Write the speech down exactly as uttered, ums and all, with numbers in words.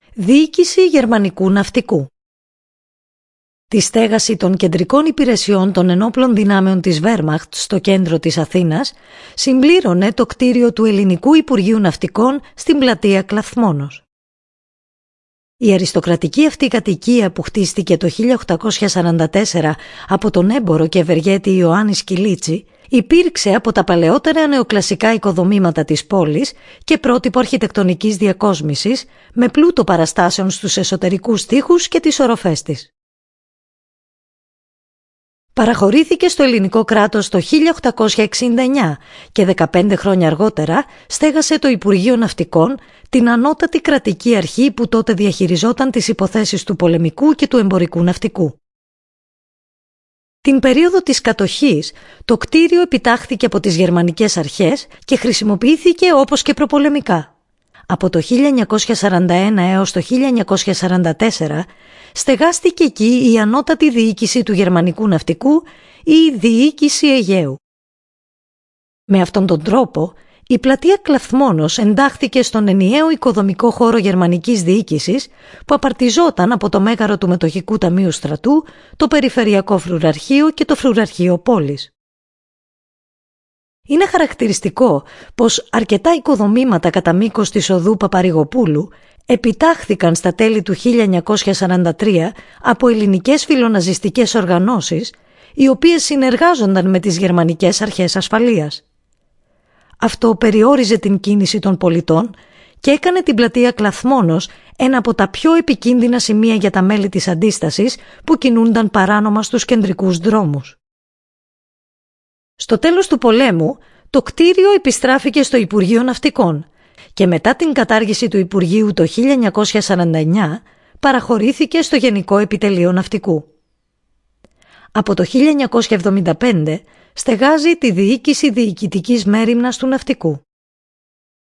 Διοίκηση Γερμανικού Ναυτικού. Τη στέγαση των κεντρικών υπηρεσιών των ενόπλων δυνάμεων της Wehrmacht στο κέντρο της Αθήνας συμπλήρωνε το κτίριο του Ελληνικού Υπουργείου Ναυτικών στην πλατεία Κλαθμόνος. Η αριστοκρατική αυτή κατοικία που χτίστηκε το χίλια οκτακόσια σαράντα τέσσερα από τον έμπορο και ευεργέτη Ιωάννη Σκυλίτσι υπήρξε από τα παλαιότερα νεοκλασικά οικοδομήματα της πόλης και πρότυπο αρχιτεκτονικής διακόσμησης με πλούτο παραστάσεων στους εσωτερικούς τοίχους και τις οροφές της. Παραχωρήθηκε στο ελληνικό κράτος το χίλια οκτακόσια εξήντα εννιά και δεκαπέντε χρόνια αργότερα στέγασε το Υπουργείο Ναυτικών, την ανώτατη κρατική αρχή που τότε διαχειριζόταν τις υποθέσεις του πολεμικού και του εμπορικού ναυτικού. Την περίοδο της κατοχής, το κτίριο επιτάχθηκε από τις γερμανικές αρχές και χρησιμοποιήθηκε όπως και προπολεμικά. Από το χίλια εννιακόσια σαράντα ένα έως το χίλια εννιακόσια σαράντα τέσσερα στεγάστηκε εκεί η ανώτατη διοίκηση του γερμανικού ναυτικού ή διοίκηση Αιγαίου. Με αυτόν τον τρόπο, η πλατεία Κλαθμόνος εντάχθηκε στον ενιαίο οικοδομικό χώρο γερμανικής διοίκησης που απαρτιζόταν από το μέγαρο του Μετοχικού Ταμείου Στρατού, το Περιφερειακό Φρουραρχείο και το Φρουραρχείο Πόλης. Είναι χαρακτηριστικό πως αρκετά οικοδομήματα κατά μήκος της οδού Παπαρηγοπούλου επιτάχθηκαν στα τέλη του χίλια εννιακόσια σαράντα τρία από ελληνικές φιλοναζιστικές οργανώσεις, οι οποίες συνεργάζονταν με τις γερμανικές αρχές ασφαλείας. Αυτό περιόριζε την κίνηση των πολιτών και έκανε την πλατεία Κλαθμόνος ένα από τα πιο επικίνδυνα σημεία για τα μέλη της αντίστασης που κινούνταν παράνομα στους κεντρικούς δρόμους. Στο τέλος του πολέμου, το κτίριο επιστράφηκε στο Υπουργείο Ναυτικών και μετά την κατάργηση του Υπουργείου το χίλια εννιακόσια σαράντα εννιά παραχωρήθηκε στο Γενικό Επιτελείο Ναυτικού. Από το χίλια εννιακόσια εβδομήντα πέντε στεγάζει τη διοίκηση διοικητικής μέριμνας του ναυτικού.